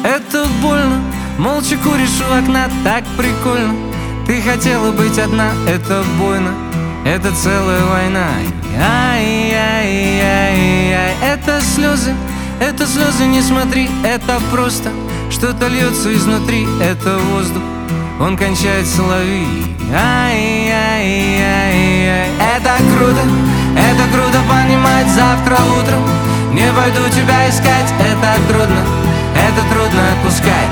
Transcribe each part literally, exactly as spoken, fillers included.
Это больно, молча куришь у окна, так прикольно. Ты хотела быть одна, это больно, это целая война. Ай-яй-яй-яй, это слезы, это слезы, не смотри, это просто что-то льется изнутри, это воздух, он кончает соловей. Ай-яй-яй-яй, это круто, это круто понимать, завтра утром не пойду тебя искать, это трудно, это трудно отпускать.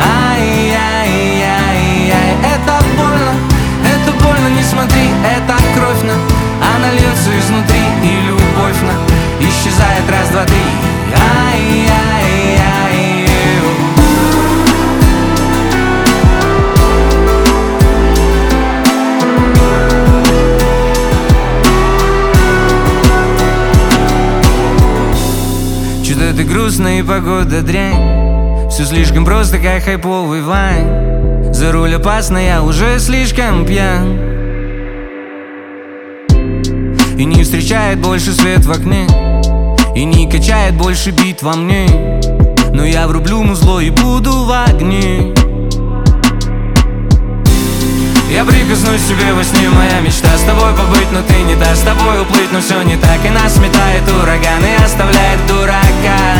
Ай-яй-яй-яй, это больно, это больно, не смотри, это кровь на, она льется изнутри, и любовь на исчезает раз, два, три. Ай-яй-яй. Что-то ты грустная и погода дрянь, все слишком просто, как хайповый вайн. За руль опасно, я уже слишком пьян, и не встречает больше свет в окне, и не качает больше бит во мне. Но я врублю музло и буду в огне. Я прикоснусь тебе во сне, моя мечта с тобой побыть, но ты не дашь, с тобой уплыть, но все не так, и нас сметает ураган и оставляет дурака.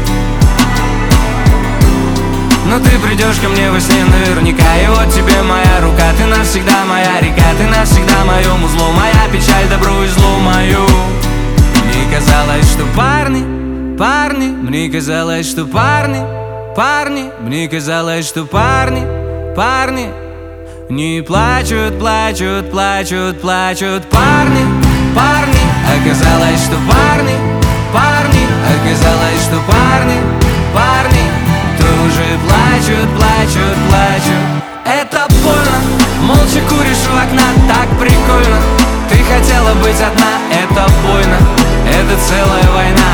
Но ты придешь ко мне во сне наверняка, и вот тебе моя рука, ты навсегда моя река, ты навсегда мое музло, моя печаль, добру и зло мою. Мне казалось, что парни, парни, мне казалось, что парни, парни, мне казалось, что парни, парни не плачут, плачут, плачут, плачут. Парни, парни, оказалось, что парни, парни, оказалось, что парни, парни тоже плачут, плачут, плачут. Это больно, молча куришь у окна, так прикольно. Ты хотела быть одна, это больно, это целая война.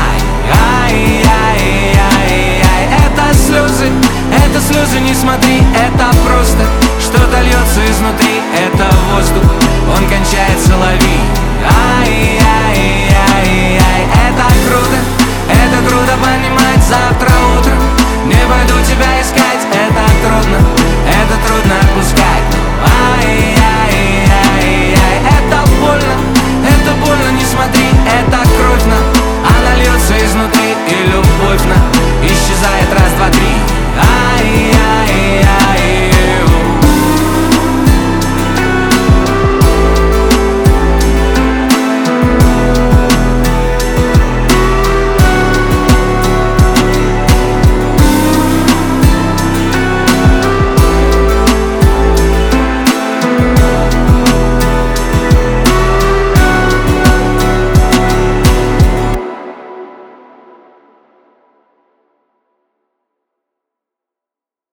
Ай-яй-яй-яй, это слезы, это слезы, не смотри, это просто что-то льется изнутри, это воздух, он кончает соловей. Ай-яй.